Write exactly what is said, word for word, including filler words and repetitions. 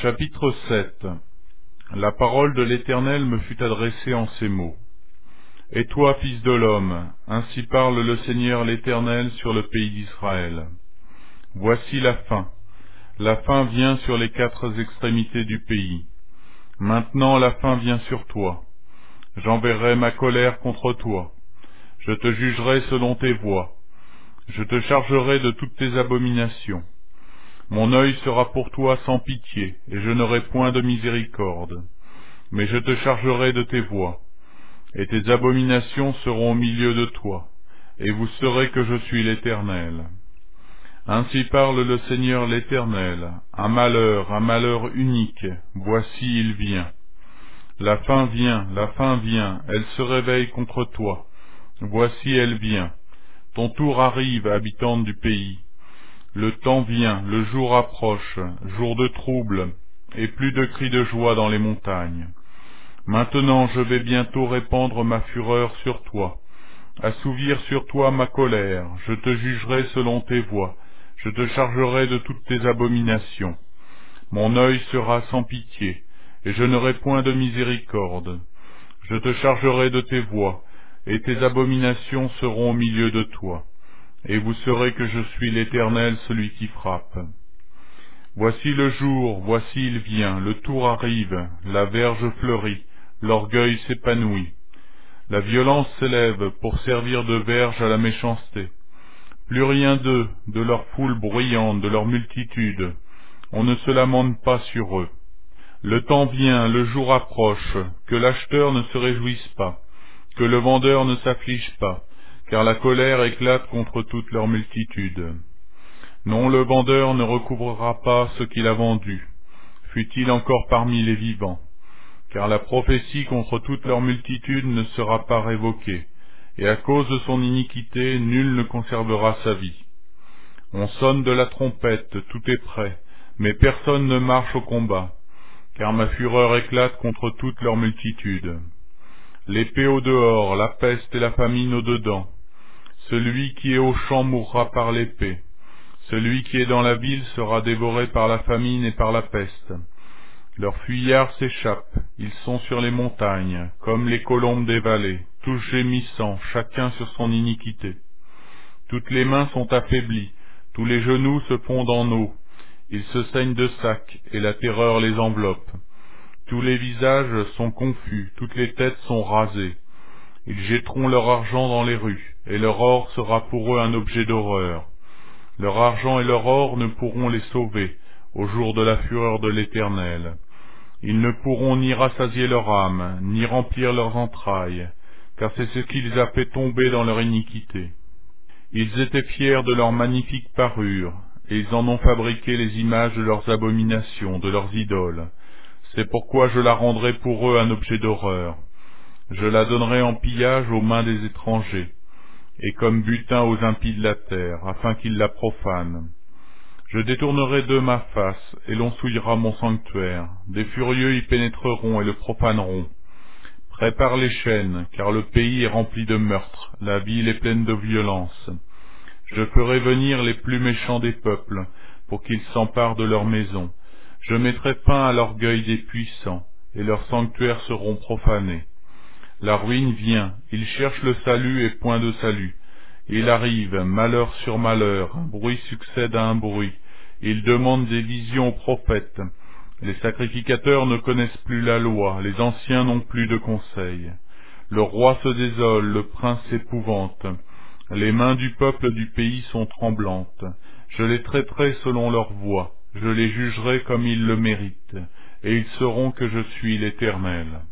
Chapitre sept. La parole de l'Éternel me fut adressée en ces mots. Et toi, fils de l'homme, ainsi parle le Seigneur l'Éternel sur le pays d'Israël. Voici la fin. La fin vient sur les quatre extrémités du pays. Maintenant la fin vient sur toi. J'enverrai ma colère contre toi. Je te jugerai selon tes voies. Je te chargerai de toutes tes abominations. Mon œil sera pour toi sans pitié, et je n'aurai point de miséricorde. Mais je te chargerai de tes voies, et tes abominations seront au milieu de toi, et vous saurez que je suis l'Éternel. Ainsi parle le Seigneur l'Éternel, un malheur, un malheur unique, voici il vient. La fin vient, la fin vient, elle se réveille contre toi. Voici elle vient. Ton tour arrive, habitante du pays. Le temps vient, le jour approche, jour de trouble, et plus de cris de joie dans les montagnes. Maintenant je vais bientôt répandre ma fureur sur toi, assouvir sur toi ma colère, je te jugerai selon tes voies, je te chargerai de toutes tes abominations. Mon œil sera sans pitié, et je n'aurai point de miséricorde. Je te chargerai de tes voies, et tes abominations seront au milieu de toi. Et vous saurez que je suis l'Éternel, celui qui frappe. Voici le jour, voici il vient, le tour arrive, la verge fleurit, l'orgueil s'épanouit. La violence s'élève pour servir de verge à la méchanceté. Plus rien d'eux, de leur foule bruyante, de leur multitude. On ne se lamente pas sur eux. Le temps vient, le jour approche, que l'acheteur ne se réjouisse pas, que le vendeur ne s'afflige pas, car la colère éclate contre toute leur multitude. Non, le vendeur ne recouvrera pas ce qu'il a vendu, fût-il encore parmi les vivants, car la prophétie contre toute leur multitude ne sera pas révoquée, et à cause de son iniquité, nul ne conservera sa vie. On sonne de la trompette, tout est prêt, mais personne ne marche au combat, car ma fureur éclate contre toute leur multitude. L'épée au dehors, la peste et la famine au dedans. Celui qui est au champ mourra par l'épée. Celui qui est dans la ville sera dévoré par la famine et par la peste. Leurs fuyards s'échappent, ils sont sur les montagnes, comme les colombes des vallées, tous gémissant, chacun sur son iniquité. Toutes les mains sont affaiblies, tous les genoux se fondent en eau, ils se saignent de sacs, et la terreur les enveloppe. Tous les visages sont confus, toutes les têtes sont rasées. Ils jetteront leur argent dans les rues, et leur or sera pour eux un objet d'horreur. Leur argent et leur or ne pourront les sauver, au jour de la fureur de l'Éternel. Ils ne pourront ni rassasier leur âme, ni remplir leurs entrailles, car c'est ce qu'ils a fait tomber dans leur iniquité. Ils étaient fiers de leur magnifique parure, et ils en ont fabriqué les images de leurs abominations, de leurs idoles. C'est pourquoi je la rendrai pour eux un objet d'horreur. Je la donnerai en pillage aux mains des étrangers, et comme butin aux impies de la terre, afin qu'ils la profanent. Je détournerai d'eux ma face, et l'on souillera mon sanctuaire. Des furieux y pénétreront et le profaneront. Prépare les chaînes, car le pays est rempli de meurtres, la ville est pleine de violence. Je ferai venir les plus méchants des peuples, pour qu'ils s'emparent de leurs maisons. Je mettrai fin à l'orgueil des puissants, et leurs sanctuaires seront profanés. La ruine vient, ils cherchent le salut et point de salut. Il arrive, malheur sur malheur, un bruit succède à un bruit. Ils demandent des visions aux prophètes. Les sacrificateurs ne connaissent plus la loi, les anciens n'ont plus de conseil. Le roi se désole, le prince s'épouvante. Les mains du peuple du pays sont tremblantes. Je les traiterai selon leur voie, je les jugerai comme ils le méritent, et ils sauront que je suis l'Éternel.